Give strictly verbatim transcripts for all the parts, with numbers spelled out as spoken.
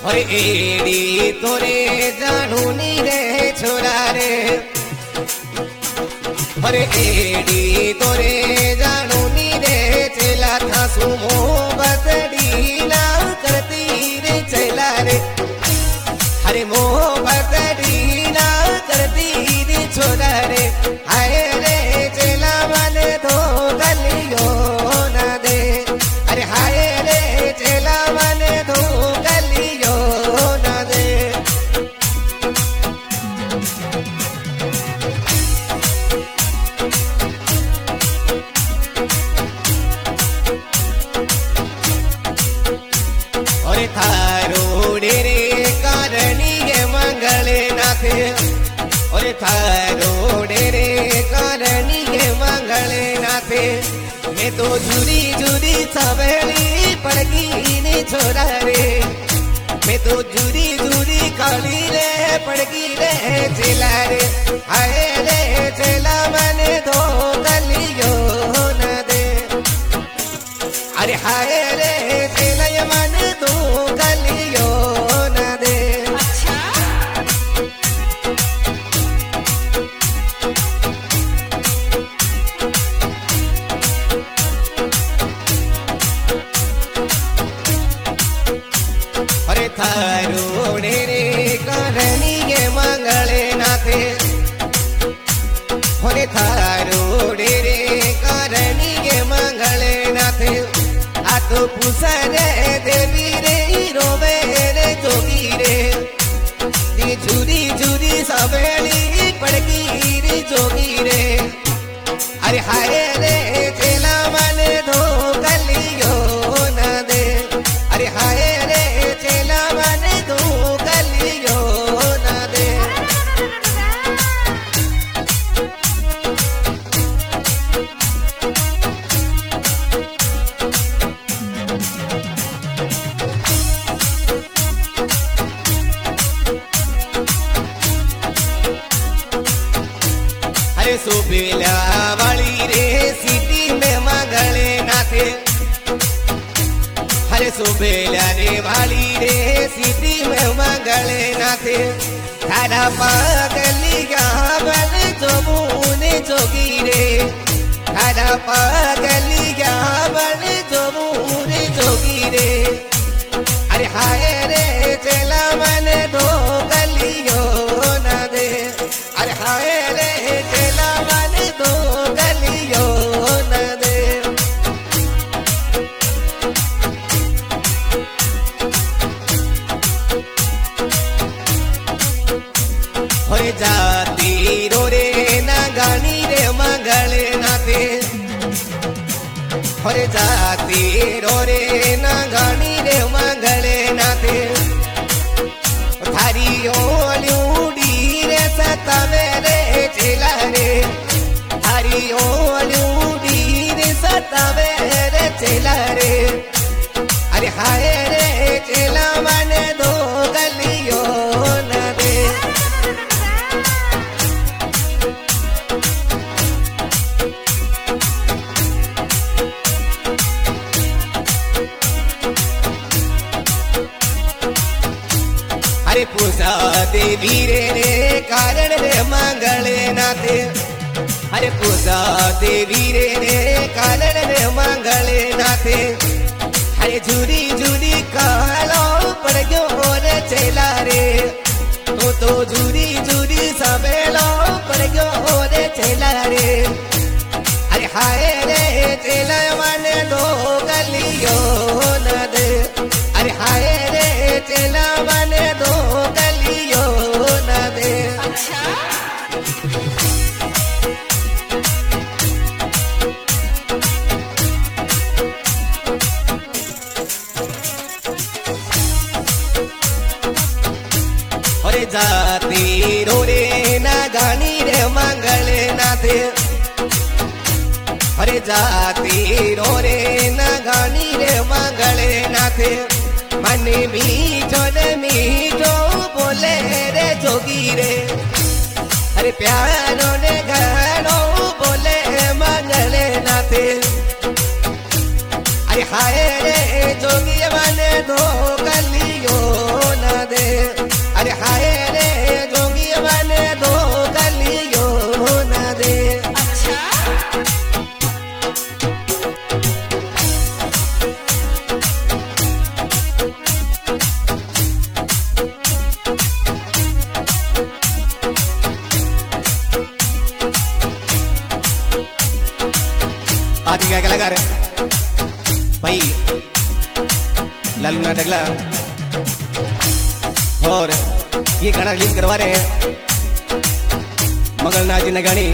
और एड़ी तोरे जानू नी रे छोरा रे और एड़ी तोरे जानू नी रे चला था सुमो बतड़ी ना करती रे चला रे अरे मोह बतड़ी ना करती रे छोरा रे आए रे चला मन धो गलियो ना दे अरे हाय रे चला मन धो गलियो ना दे और थारो डेरे कारणी के मंगले नाथे और थारो डेरे कारणी के मंगले नाथे मैं तो जुरी जुरी सवेली पड़गी ने छोरा रे मैं तो जुरी जुरी काली रे पड़गी रे चला रे आए रे चला मने धो गलियो न दे अरे हाय रे चला मन धो गलियो न दे थारो डेरे करणी के मंगले नाथे होरे थारो डेरे करणी के मंगले नाथे आ तो पुसरे देवी रे रोवे रे जोगी रे दी झूरी झूरी सवेली पड़गी रे जोगी रे अरे हाय रे चला मन धो गलियो न दे अरे हाय रे चला मन धो गलियो न दे अरे सुबेला वाली रे सिटी में मंगले नाथे अरे सुबेला रे वाली रे सिटी में मंगले नाथे थारा पागली बल जोबूने जोगी रे थारा पागली बल जोबूने जोगी रे अरे हाय रे चला मन धो गलियो न दे अरे हाय रे चला मन धो गलियो न दे होरे जाती रो रे ना गानी रे मंगले नाथे होरे जाती रो रे ना गानी रे मंगले नाथे थारी ओलूडी रे सतावे रे चला रे थारी ओलूडी रे सतावे रे चला रे अरे हाय रे चला मन धो गलियो न दे अरे पूजा देवी रे रे कारण रे मंगले नाथे अरे पूजा देवी रे रे कारण रे मंगले नाथे अरे झूरी झूरी कालो पड़ गयो रे चला रे तो तो झूरी झूरी सवेलो पड़ गयो रे चला रे अरे हाय रे चला मन धो गलियो न दे अरे हाय रे चला मन धो गलियो न दे अरे जाती रो रे ना गानी रे मंगले नाथे अरे जाती रो रे ना गानी रे मंगले नाथे मन मीठो ने मीठो बोले रे जोगी रे अरे प्यारो ने घरो बोले मंगले नाथे अरे हाय रे जोगी मन धो गलियो आज क्या कलाकार भाई लालू ना डगला और ये गाना रिलीज करवा रहे हैं मंगलनाथ जी ने गानी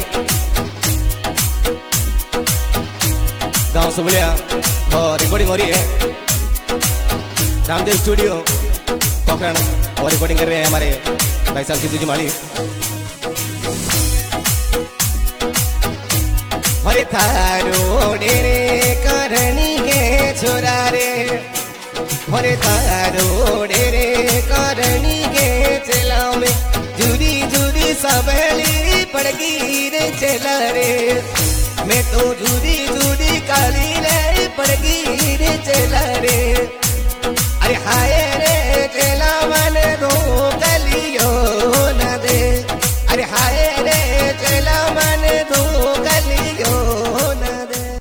गांव सुबलिया और रिकॉर्डिंग हो रही है रामदेव स्टूडियो पोखरण और रिकॉर्डिंग कर रहे हैं हमारे भाई साहब सिद्धू जी माली। अरे थारो डेरे करनी के छोरा रे अरे थारो डेरे करनी के चला में जुदी जुदी सबली पड़गी रे चला रे मैं तो जुदी जुदी काली